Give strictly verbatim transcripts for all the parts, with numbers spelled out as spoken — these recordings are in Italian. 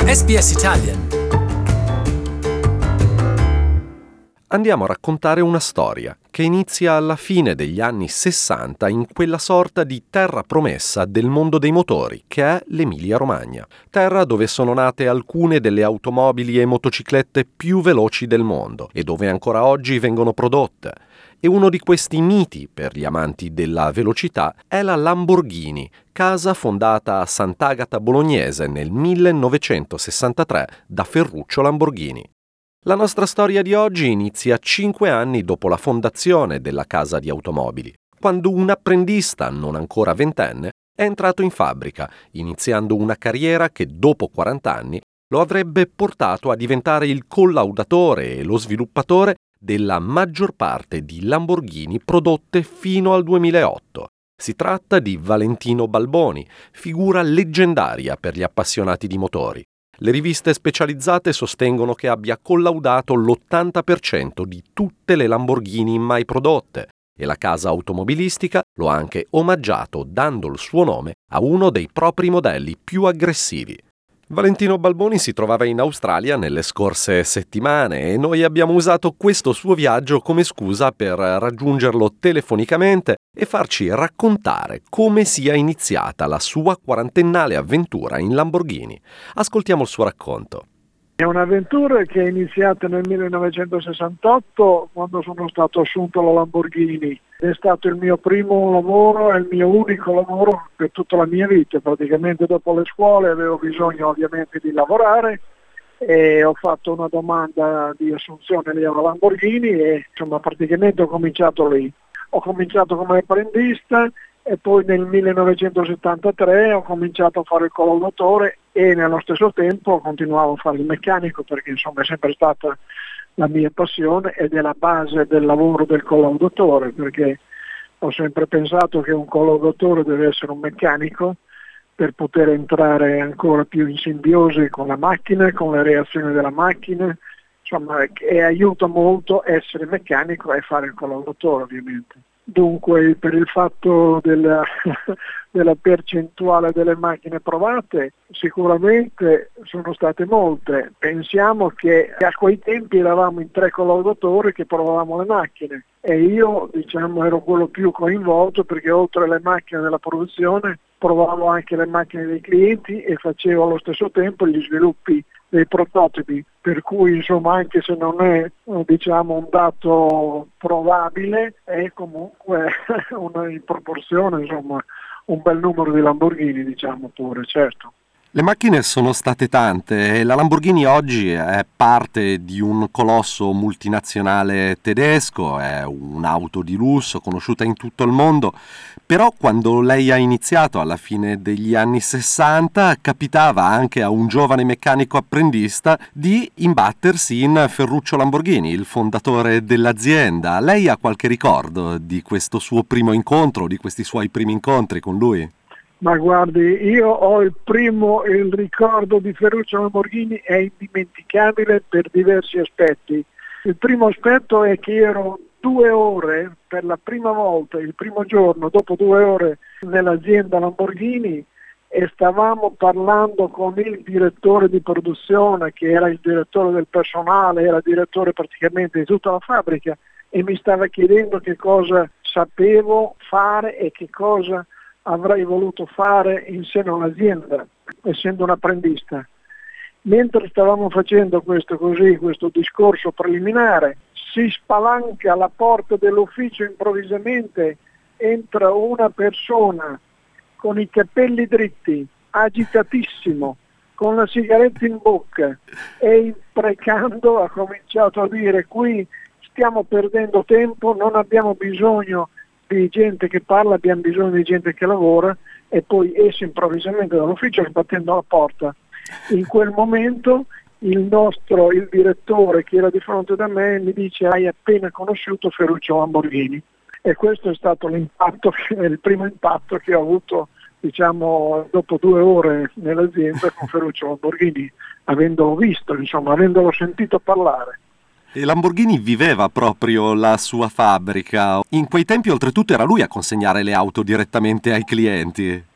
S B S Italian. Andiamo a raccontare una storia che inizia alla fine degli anni sessanta in quella sorta di terra promessa del mondo dei motori che è l'Emilia-Romagna, terra dove sono nate alcune delle automobili e motociclette più veloci del mondo e dove ancora oggi vengono prodotte. E uno di questi miti per gli amanti della velocità è la Lamborghini, casa fondata a Sant'Agata Bolognese nel millenovecentosessantatré da Ferruccio Lamborghini. La nostra storia di oggi inizia cinque anni dopo la fondazione della casa di automobili, quando un apprendista non ancora ventenne è entrato in fabbrica, iniziando una carriera che dopo quaranta anni lo avrebbe portato a diventare il collaudatore e lo sviluppatore della maggior parte di Lamborghini prodotte fino al duemilaotto. Si tratta di Valentino Balboni, figura leggendaria per gli appassionati di motori. Le riviste specializzate sostengono che abbia collaudato l'ottanta per cento di tutte le Lamborghini mai prodotte e la casa automobilistica lo ha anche omaggiato dando il suo nome a uno dei propri modelli più aggressivi. Valentino Balboni si trovava in Australia nelle scorse settimane e noi abbiamo usato questo suo viaggio come scusa per raggiungerlo telefonicamente e farci raccontare come sia iniziata la sua quarantennale avventura in Lamborghini. Ascoltiamo il suo racconto. È un'avventura che è iniziata nel millenovecentosessantotto quando sono stato assunto alla Lamborghini. È stato il mio primo lavoro e il mio unico lavoro per tutta la mia vita. Praticamente dopo le scuole avevo bisogno ovviamente di lavorare e ho fatto una domanda di assunzione lì alla Lamborghini e insomma praticamente ho cominciato lì. Ho cominciato come apprendista e poi nel millenovecentosettantatré ho cominciato a fare il collaudatore e nello stesso tempo continuavo a fare il meccanico perché insomma è sempre stata la mia passione ed è la base del lavoro del collaudatore, perché ho sempre pensato che un collaudatore deve essere un meccanico per poter entrare ancora più in simbiosi con la macchina, con le reazioni della macchina, insomma, e aiuta molto essere meccanico e fare il collaudatore ovviamente. Dunque per il fatto della, della percentuale delle macchine provate sicuramente sono state molte. Pensiamo che a quei tempi eravamo in tre collaudatori che provavamo le macchine e io diciamo ero quello più coinvolto perché oltre alle macchine della produzione provavo anche le macchine dei clienti e facevo allo stesso tempo gli sviluppi dei prototipi, per cui insomma anche se non è diciamo un dato probabile è comunque una in proporzione insomma un bel numero di Lamborghini diciamo pure, certo. Le macchine sono state tante e la Lamborghini oggi è parte di un colosso multinazionale tedesco, è un'auto di lusso conosciuta in tutto il mondo, però quando lei ha iniziato alla fine degli anni sessanta capitava anche a un giovane meccanico apprendista di imbattersi in Ferruccio Lamborghini, il fondatore dell'azienda. Lei ha qualche ricordo di questo suo primo incontro, di questi suoi primi incontri con lui? Ma guardi, io ho il primo, il ricordo di Ferruccio Lamborghini è indimenticabile per diversi aspetti. Il primo aspetto è che ero due ore per la prima volta, il primo giorno, dopo due ore nell'azienda Lamborghini e stavamo parlando con il direttore di produzione che era il direttore del personale, era direttore praticamente di tutta la fabbrica e mi stava chiedendo che cosa sapevo fare e che cosa avrei voluto fare in seno all'azienda, essendo un apprendista. Mentre stavamo facendo questo così, questo discorso preliminare, si spalanca la porta dell'ufficio improvvisamente, entra una persona con i capelli dritti, agitatissimo, con la sigaretta in bocca e imprecando ha cominciato a dire: qui stiamo perdendo tempo, non abbiamo bisogno di gente che parla, abbiamo bisogno di gente che lavora, e poi esce improvvisamente dall'ufficio sbattendo la porta. In quel momento il nostro, il direttore che era di fronte da me mi dice: hai appena conosciuto Ferruccio Lamborghini. E questo è stato l'impatto, il primo impatto che ho avuto, diciamo, dopo due ore nell'azienda con Ferruccio Lamborghini, avendolo visto, insomma, avendolo sentito parlare. E Lamborghini viveva proprio la sua fabbrica. In quei tempi oltretutto era lui a consegnare le auto direttamente ai clienti.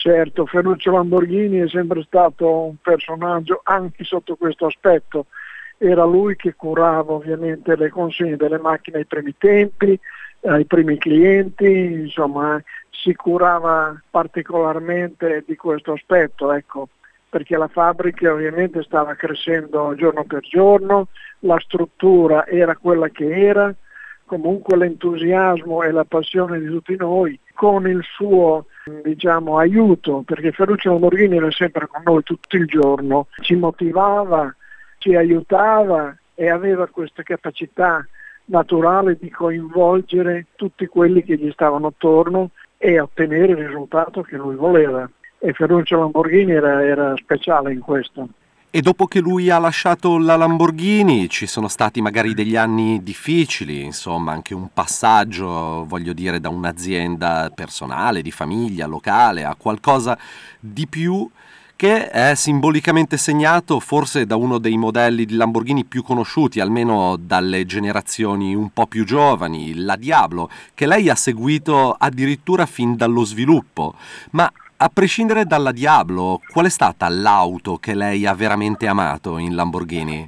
Certo, Ferruccio Lamborghini è sempre stato un personaggio anche sotto questo aspetto. Era lui che curava ovviamente le consegne delle macchine ai primi tempi, ai primi clienti, insomma si curava particolarmente di questo aspetto, ecco, perché la fabbrica ovviamente stava crescendo giorno per giorno, la struttura era quella che era, comunque l'entusiasmo e la passione di tutti noi, con il suo diciamo aiuto, perché Ferruccio Lamborghini era sempre con noi tutto il giorno, ci motivava, ci aiutava e aveva questa capacità naturale di coinvolgere tutti quelli che gli stavano attorno e ottenere il risultato che lui voleva. E Ferruccio Lamborghini era, era speciale in questo. E dopo che lui ha lasciato la Lamborghini ci sono stati magari degli anni difficili, insomma anche un passaggio, voglio dire, da un'azienda personale, di famiglia, locale, a qualcosa di più, che è simbolicamente segnato forse da uno dei modelli di Lamborghini più conosciuti, almeno dalle generazioni un po' più giovani, la Diablo, che lei ha seguito addirittura fin dallo sviluppo. Ma a prescindere dalla Diablo, qual è stata l'auto che lei ha veramente amato in Lamborghini?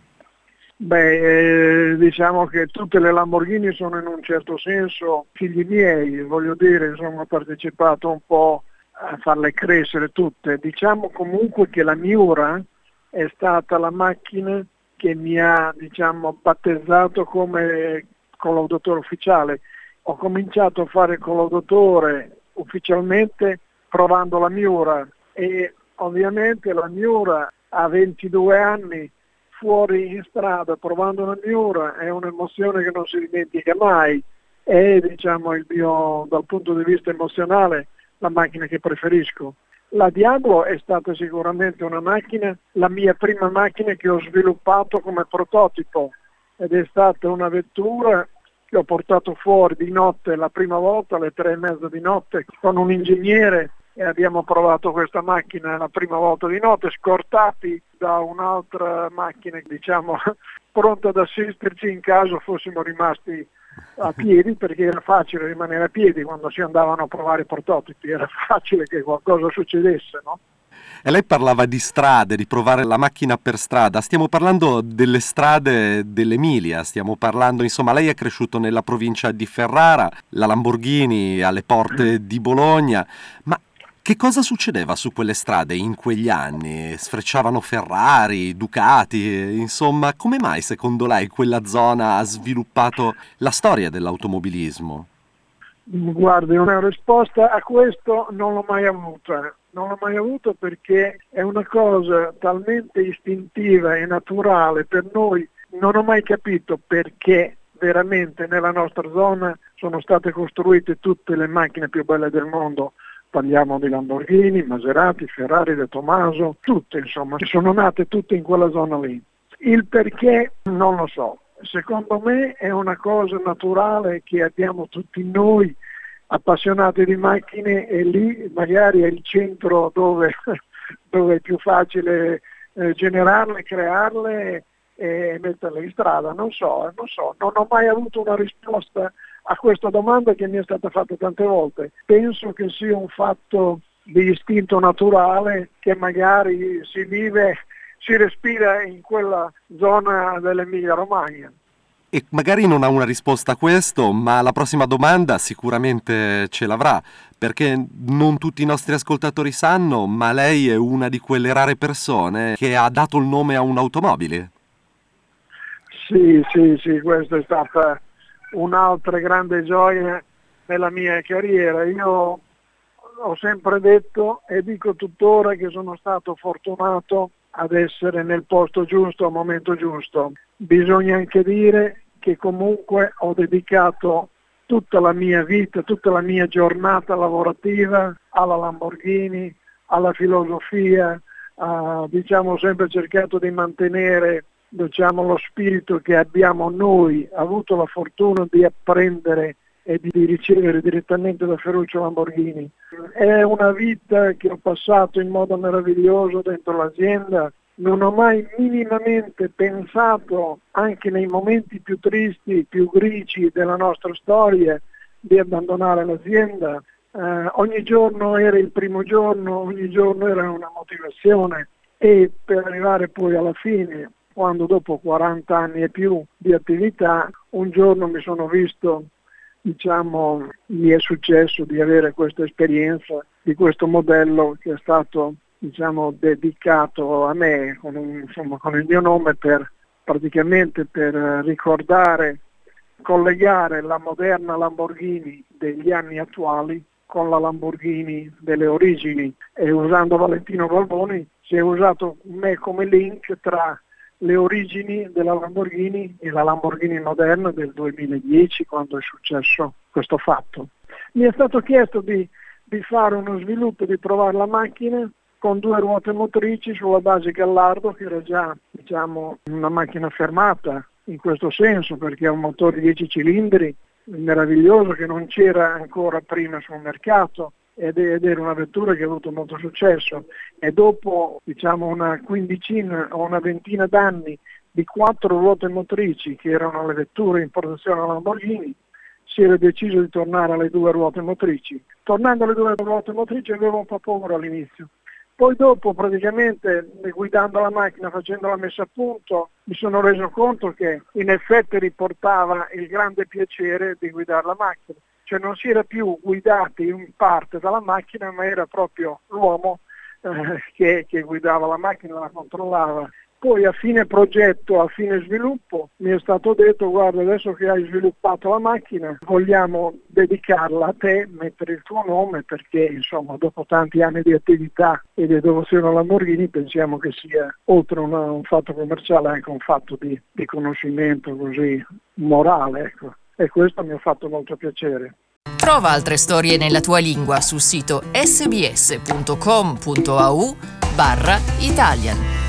Beh, eh, diciamo che tutte le Lamborghini sono in un certo senso figli miei, voglio dire, insomma, ho partecipato un po' a farle crescere tutte. Diciamo comunque che la Miura è stata la macchina che mi ha, diciamo, battezzato come collaudatore ufficiale. Ho cominciato a fare collaudatore ufficialmente provando la Miura e ovviamente la Miura a ventidue anni fuori in strada provando la Miura è un'emozione che non si dimentica mai. È, diciamo, il mio, dal punto di vista emozionale, la macchina che preferisco. La Diablo è stata sicuramente una macchina, la mia prima macchina che ho sviluppato come prototipo, ed è stata una vettura che ho portato fuori di notte la prima volta alle tre e mezza di notte con un ingegnere e abbiamo provato questa macchina la prima volta di notte, scortati da un'altra macchina, diciamo, pronta ad assisterci in caso fossimo rimasti a piedi, perché era facile rimanere a piedi quando si andavano a provare i prototipi, era facile che qualcosa succedesse, no? E lei parlava di strade, di provare la macchina per strada. Stiamo parlando delle strade dell'Emilia, stiamo parlando, insomma, lei è cresciuto nella provincia di Ferrara, la Lamborghini alle porte di Bologna, ma che cosa succedeva su quelle strade in quegli anni? Sfrecciavano Ferrari, Ducati, insomma, come mai secondo lei quella zona ha sviluppato la storia dell'automobilismo? Guardi, una risposta a questo non l'ho mai avuta. Non l'ho mai avuto perché è una cosa talmente istintiva e naturale per noi. Non ho mai capito perché veramente nella nostra zona sono state costruite tutte le macchine più belle del mondo. Parliamo di Lamborghini, Maserati, Ferrari, De Tomaso, tutte insomma, sono nate tutte in quella zona lì. Il perché non lo so. Secondo me è una cosa naturale che abbiamo tutti noi appassionati di macchine e lì magari è il centro dove, dove è più facile eh, generarle, crearle e metterle in strada. Non so, non so, non ho mai avuto una risposta a questa domanda che mi è stata fatta tante volte. Penso che sia un fatto di istinto naturale che magari si vive, si respira in quella zona dell'Emilia Romagna. E magari non ha una risposta a questo, ma la prossima domanda sicuramente ce l'avrà, perché non tutti i nostri ascoltatori sanno, ma lei è una di quelle rare persone che ha dato il nome a un'automobile. Sì, sì, sì, questa è stata un'altra grande gioia nella mia carriera. Io ho sempre detto e dico tuttora che sono stato fortunato ad essere nel posto giusto al momento giusto. Bisogna anche dire che comunque ho dedicato tutta la mia vita, tutta la mia giornata lavorativa alla Lamborghini, alla filosofia, uh, diciamo sempre cercato di mantenere diciamo, lo spirito che abbiamo noi, avuto la fortuna di apprendere e di ricevere direttamente da Ferruccio Lamborghini. È una vita che ho passato in modo meraviglioso dentro l'azienda, non ho mai minimamente pensato, anche nei momenti più tristi, più grigi della nostra storia, di abbandonare l'azienda. eh, ogni giorno era il primo giorno, ogni giorno era una motivazione, e per arrivare poi alla fine, quando dopo quaranta anni e più di attività, un giorno mi sono visto, diciamo, mi è successo di avere questa esperienza di questo modello che è stato, diciamo, dedicato a me con, un, insomma, con il mio nome, per praticamente per ricordare, collegare la moderna Lamborghini degli anni attuali con la Lamborghini delle origini, e usando Valentino Balboni si è usato me come link tra le origini della Lamborghini e la Lamborghini moderna del duemiladieci, quando è successo questo fatto. Mi è stato chiesto di, di fare uno sviluppo, di provare la macchina con due ruote motrici sulla base Gallardo, che era già, diciamo, una macchina fermata in questo senso, perché è un motore dieci cilindri meraviglioso che non c'era ancora prima sul mercato, ed era una vettura che ha avuto molto successo, e dopo, diciamo, una quindicina o una ventina d'anni di quattro ruote motrici, che erano le vetture in produzione alla Lamborghini, si era deciso di tornare alle due ruote motrici. Tornando alle due ruote motrici avevo un po' paura all'inizio. Poi dopo, praticamente, guidando la macchina, facendo la messa a punto, mi sono reso conto che in effetti riportava il grande piacere di guidare la macchina. Cioè non si era più guidati in parte dalla macchina, ma era proprio l'uomo eh, che, che guidava la macchina, la controllava. Poi a fine progetto, a fine sviluppo, mi è stato detto: guarda, adesso che hai sviluppato la macchina, vogliamo dedicarla a te, mettere il tuo nome, perché insomma dopo tanti anni di attività e di devozione alla Lamborghini pensiamo che sia, oltre a una, un fatto commerciale, anche un fatto di, di conoscimento così morale, ecco. E questo mi ha fatto molto piacere. Trova altre storie nella tua lingua sul sito sbs punto com punto a u barra Italian.